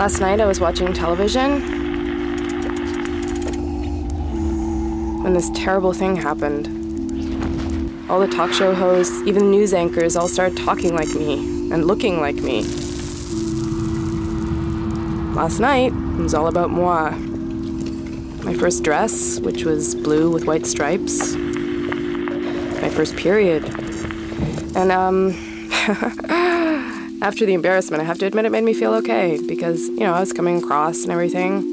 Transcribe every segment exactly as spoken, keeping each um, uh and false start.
Last night I was watching television when this terrible thing happened. All the talk show hosts, even the news anchors, all started talking like me and looking like me. Last night, it was all about moi. My first dress, which was blue with white stripes. My first period. And, um, after the embarrassment, I have to admit it made me feel okay because, you know, I was coming across and everything.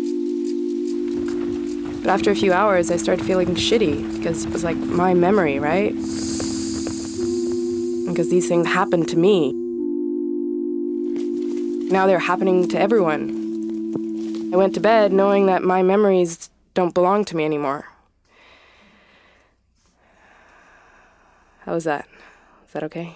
But after a few hours, I started feeling shitty because it was like my memory, right? Because these things happened to me. Now they're happening to everyone. I went to bed knowing that my memories don't belong to me anymore. How was that? Is that okay?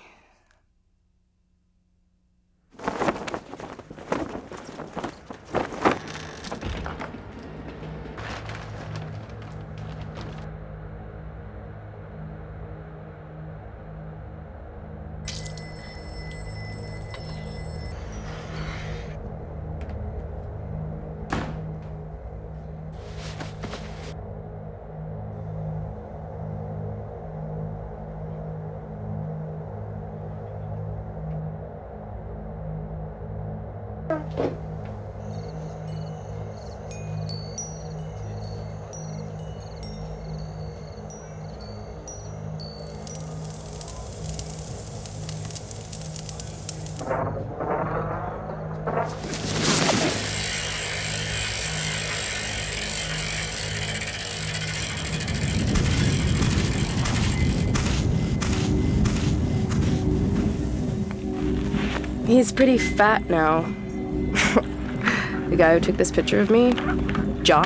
He's pretty fat now. The guy who took this picture of me, Jock.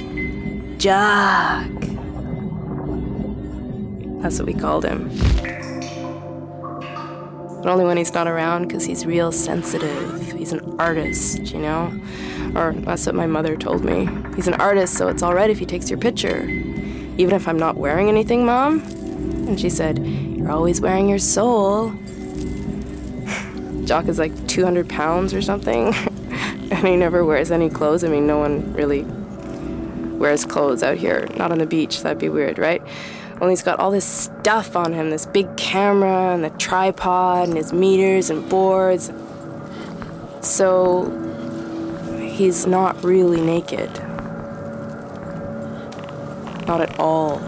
Jock. That's what we called him. But only when he's not around, because he's real sensitive. He's an artist, you know? Or that's what my mother told me. He's an artist, so it's all right if he takes your picture. Even if I'm not wearing anything, Mom? And she said, you're always wearing your soul. Jock is like two hundred pounds or something, and he never wears any clothes. I mean, no one really wears clothes out here. Not on the beach, that'd be weird, right? Only he's got all this stuff on him, this big camera and the tripod and his meters and boards. So he's not really naked. Not at all.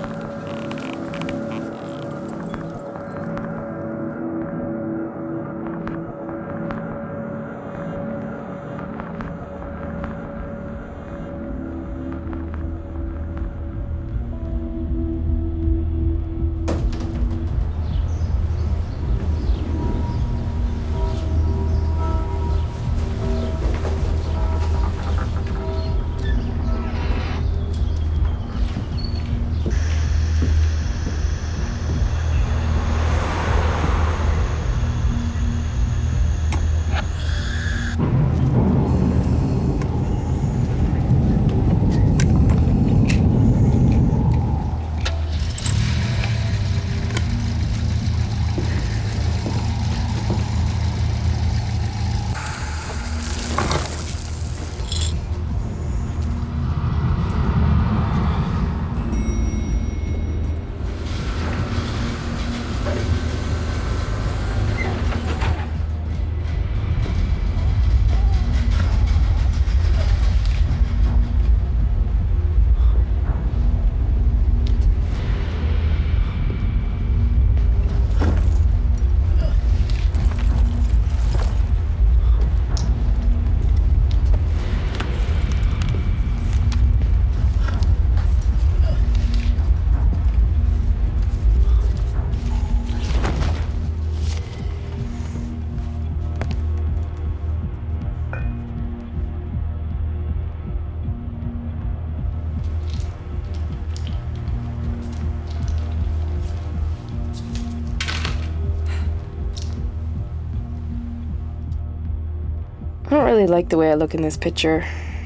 I don't really like the way I look in this picture.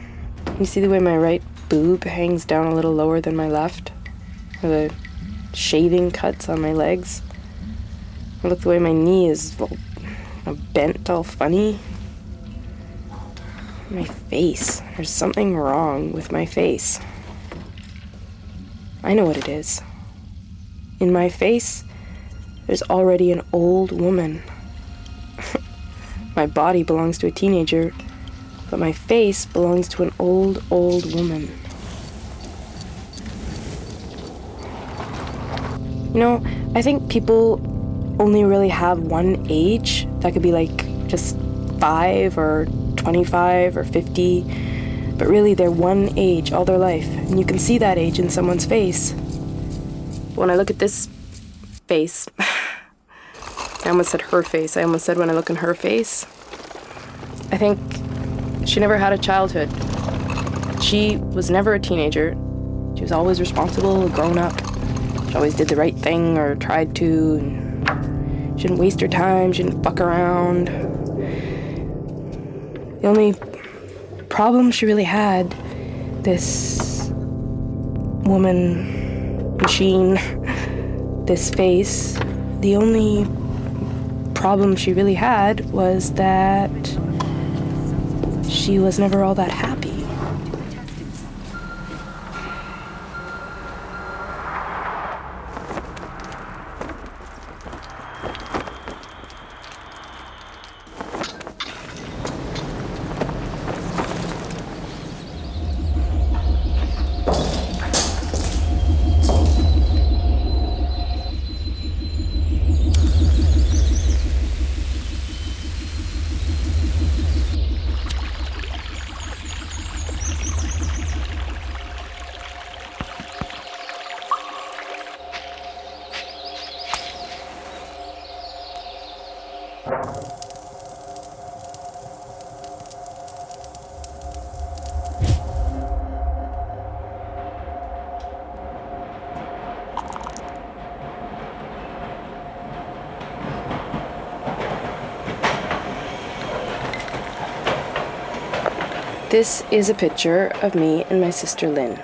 You see the way my right boob hangs down a little lower than my left? Or the shaving cuts on my legs? Or look the way my knee is all bent, all funny? My face. There's something wrong with my face. I know what it is. In my face, there's already an old woman. My body belongs to a teenager, but my face belongs to an old, old woman. You know, I think people only really have one age. That could be like just five or twenty-five or fifty, but really they're one age all their life, and you can see that age in someone's face. When I look at this face, I almost said her face, I almost said when I look in her face, I think she never had a childhood. She was never a teenager. She was always responsible, grown up. She always did the right thing, or tried to, and she didn't waste her time, she didn't fuck around. The only problem she really had, this woman, machine, this face, the only problem she really had was that she was never all that happy. This is a picture of me and my sister Lynn.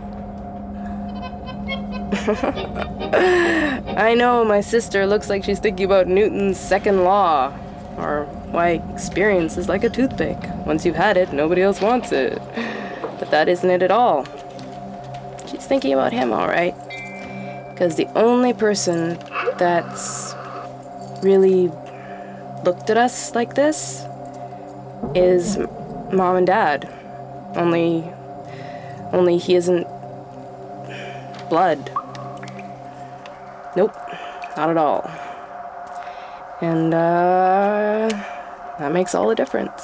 I know my sister looks like she's thinking about Newton's second law, or why experience is like a toothpick. Once you've had it, nobody else wants it. But that isn't it at all. She's thinking about him, all right. Because the only person that's really looked at us like this is Mom and Dad. Only, only he isn't blood. Nope, not at all. And, uh, that makes all the difference.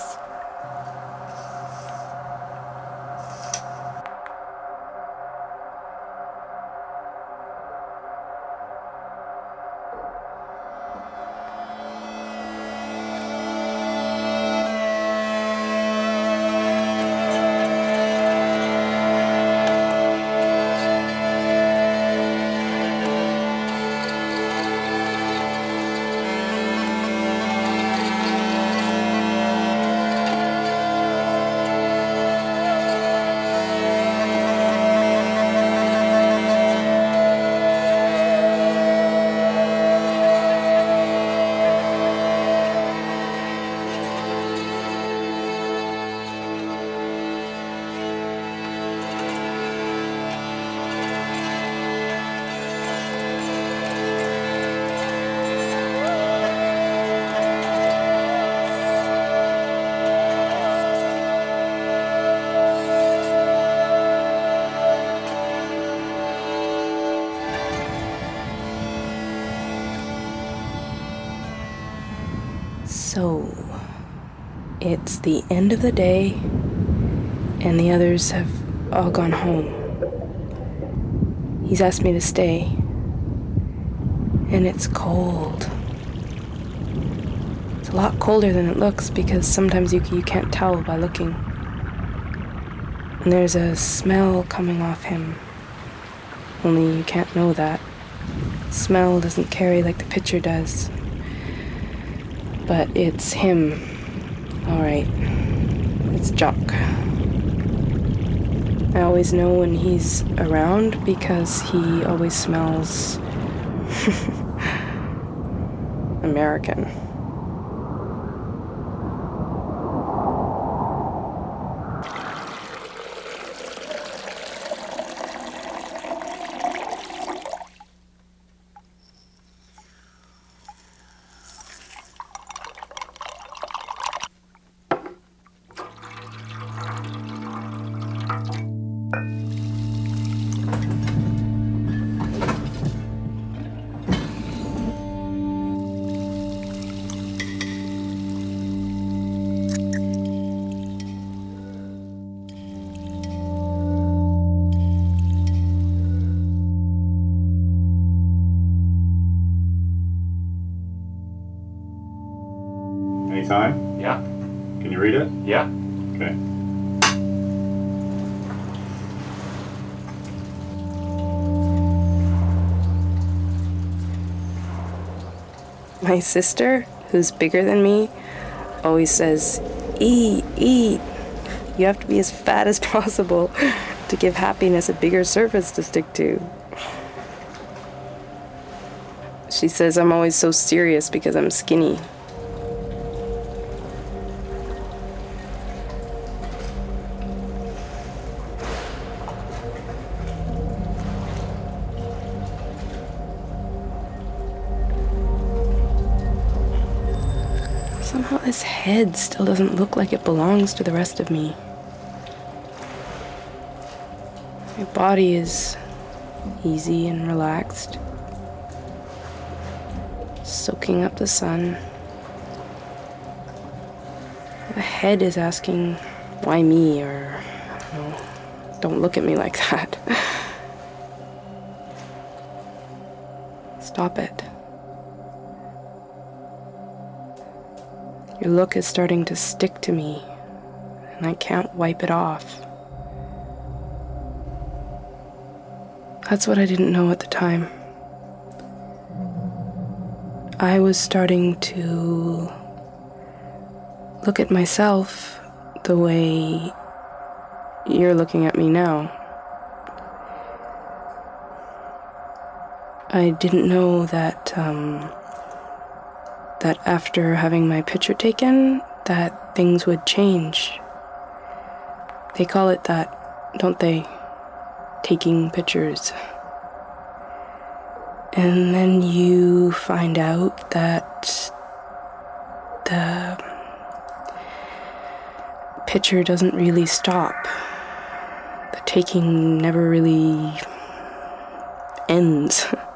So, it's the end of the day, and the others have all gone home. He's asked me to stay, and it's cold. It's a lot colder than it looks, because sometimes you, you can't tell by looking. And there's a smell coming off him, only you can't know that. Smell doesn't carry like the picture does. But it's him. All right. It's Jock. I always know when he's around because he always smells American. time? Yeah. Can you read it? Yeah. Okay. My sister, who's bigger than me, always says, eat, eat. You have to be as fat as possible to give happiness a bigger surface to stick to. She says I'm always so serious because I'm skinny. Somehow this head still doesn't look like it belongs to the rest of me. My body is easy and relaxed, soaking up the sun. The head is asking, why me? Or, you know, don't look at me like that. Stop it. Your look is starting to stick to me, and I can't wipe it off. That's what I didn't know at the time. I was starting to look at myself the way you're looking at me now. I didn't know that, um, that after having my picture taken, that things would change. They call it that, don't they? Taking pictures. And then you find out that the picture doesn't really stop. The taking never really ends.